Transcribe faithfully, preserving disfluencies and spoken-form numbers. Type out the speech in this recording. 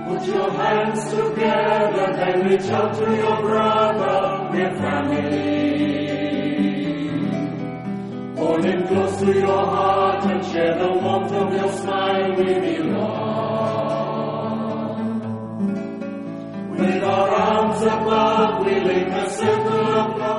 Put your hands together and reach out to your brother. We're family. Hold him close to your heart and share the warmth of your smile. We belong. With our arms above, we link a circle of love.